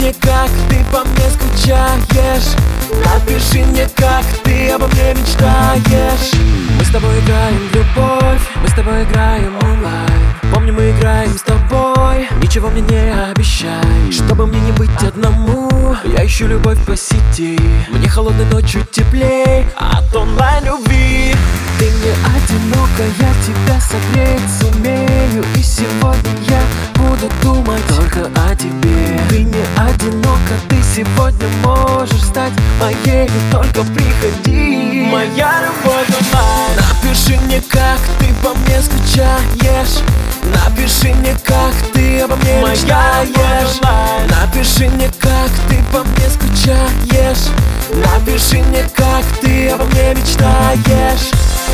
мне, как ты по мне скучаешь. Напиши мне, как ты обо мне мечтаешь. Мы с тобой играем в любовь, мы с тобой играем онлайн. Помню, мы играем с тобой, ничего мне не обещай. Чтобы мне не быть одному, я ищу любовь по сети. Мне холодной ночью теплей от онлайн-любви. Ты мне одинока, я тебя согреть сумею. И сегодня я буду думать только о тебе. Ты не одинока, ты сегодня можешь стать моей. Только приходи, моя любовь онлайн. Напиши мне, как ты по мне скучаешь. Напиши мне, как ты обо мне мечтаешь. Напиши мне, как ты по мне скучаешь. Напиши мне, как ты обо мне мечтаешь.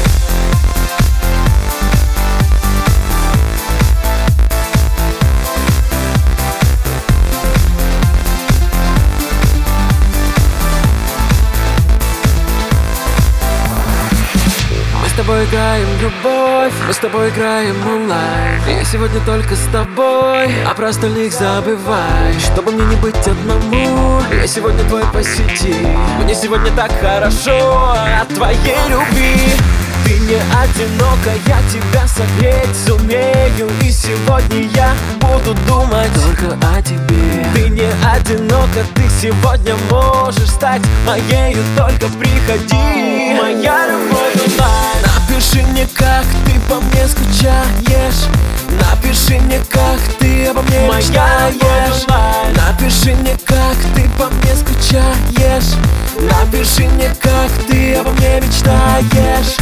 Мы с тобой играем в любовь, мы с тобой играем онлайн. Я сегодня только с тобой, а про остальных забывай. Чтобы мне не быть одному, я сегодня твой по сети. Мне сегодня так хорошо от твоей любви. Ты не одинока, я тебя согреть сумею. И сегодня я буду думать только о тебе. Ты не одинока, ты сегодня можешь стать моею. Только приходи, моя любовь онлайн. Напиши мне, как ты по мне скучаешь. Напиши мне, как ты обо мне мечтаешь. Напиши мне, как ты по мне скучаешь. Напиши мне, как ты обо мне мечтаешь.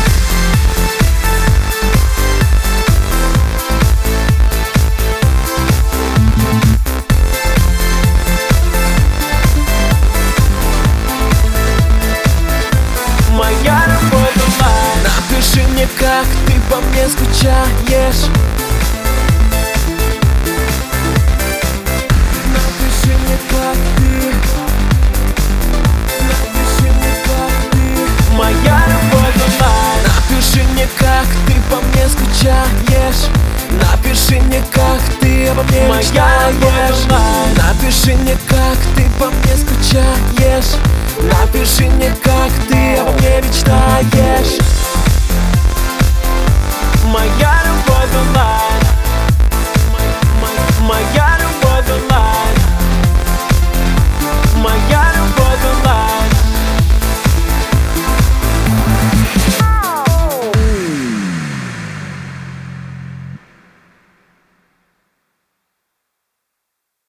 Моя любовь онлайн. Напиши мне, как ты по мне скучаешь. Напиши мне, как ты. Напиши мне, как ты. Моя любовь онлайн. Напиши мне, как ты по мне скучаешь. Напиши мне, как ты обо мне мечтаешь. Напиши мне, как ты по мне скучаешь. Напиши мне, как ты обо мне мечтаешь.